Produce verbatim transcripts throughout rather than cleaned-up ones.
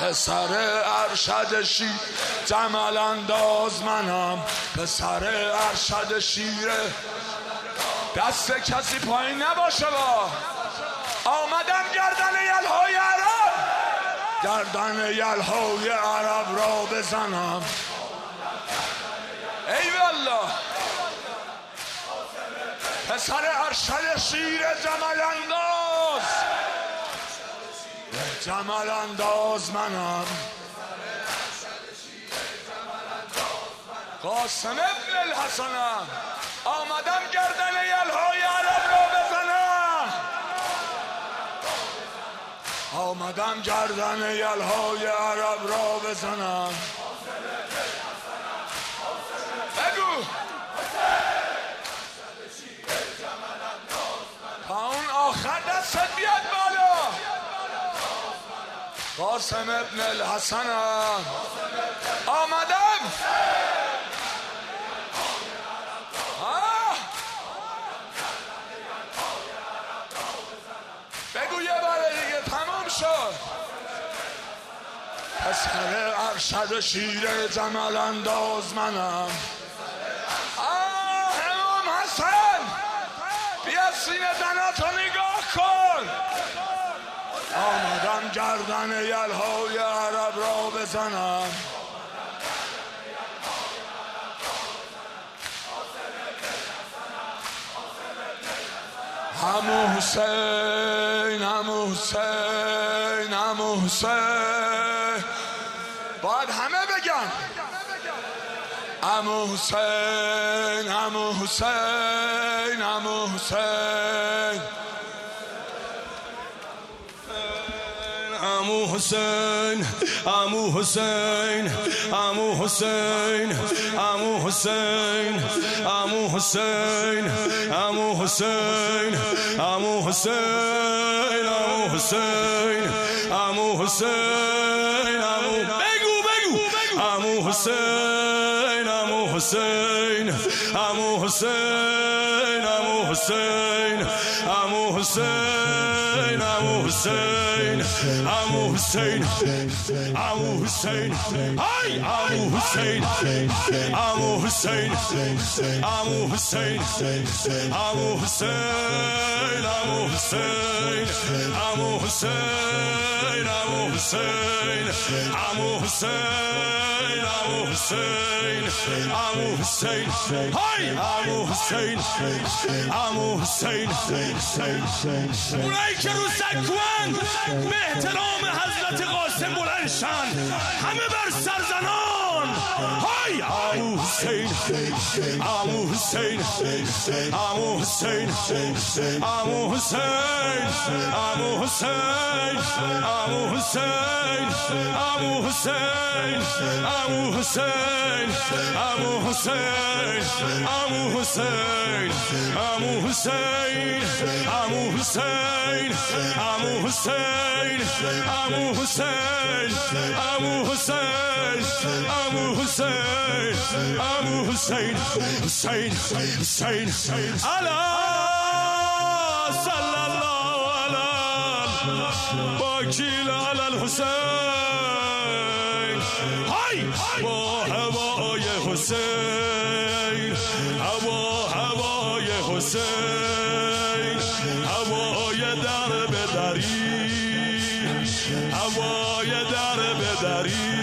پسر ارشد شیر جمال انداز منم، پسر ارشد شیر. دست کسی پایین نباشه با آمدم گردن یلهای عرب، گردن یلهای عرب را بزنم. ای والله پسر ارشد شیر جمال انداز، جمال انداز منم. قاسم ابن الحسنم، آمدم گردن یلهای عرب را بزنم، آمدم گردن یلهای عرب را بزنم. بگو تا اون آخر دستت بیاد بالا. قاسم ابن الحسنم، آمدم. آه. بگو یه بار دیگه تموم شد. پسر ارشد شیر جمال انداز منم. آه امام حسن بیا سینه زناتو نگاه کن. آمدم گردن یلهای عرب را بزنم. عمو حسین، عمو حسین، عمو حسین، باید همه بگن عمو حسین، عمو حسین، عمو حسین، عمو حسین، عمو حسین، عمو حسین، عمو حسین، عمو حسین، عمو حسین، عمو حسین، عمو حسین، عمو حسین، عمو بگو بگو عمو حسین، عمو حسین، عمو حسین، عمو حسین، عمو حسین، عمو حسین، عمو حسین، عمو حسین، های عمو حسین، عمو حسین، عمو حسین، عمو حسین، عمو حسین، عمو حسین، عمو حسین، عمو حسین، عمو حسین، عمو حسین، های عمو حسین، عمو حسین. اونایی که رو سکوان به احترام حضرت قاسم بلند شن، همه بر سرزنان. های عمو حسین، عمو حسین، عمو حسین، عمو حسین، عمو حسین، عمو حسین، عمو حسین، عمو حسین، عمو حسین، عمو حسین، عمو حسین، عمو حسین، عمو حسین، عمو حسین، عمو حسین، عمو حسین، عمو حسین، حسین، حسین، علی صلی الله علی باکیل علی الحسین. های با هوای حسین، هوا هوای حسین، هوای در بدری، هوای در بدری،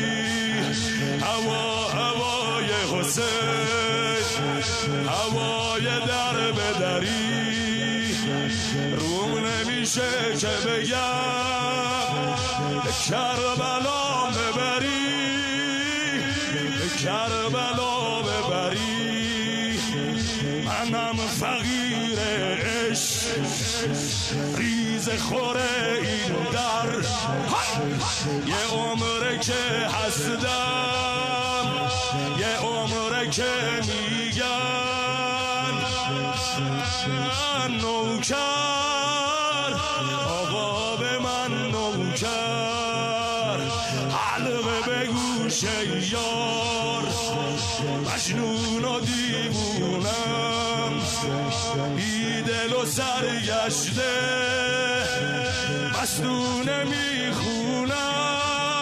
هوا هوای حسین، هوای در بدری. روم نمیشه که بگم کربلا ببری، کربلا ببری. منم فقیر عشق، ریز خوره این در. یه عمره که هستم، یه عمره که میگن نوکر، آقا به من نوکر. حلقه به گوش یار، مجنون و دیوونم، بی دل و سرگشته، مستونه میخونم.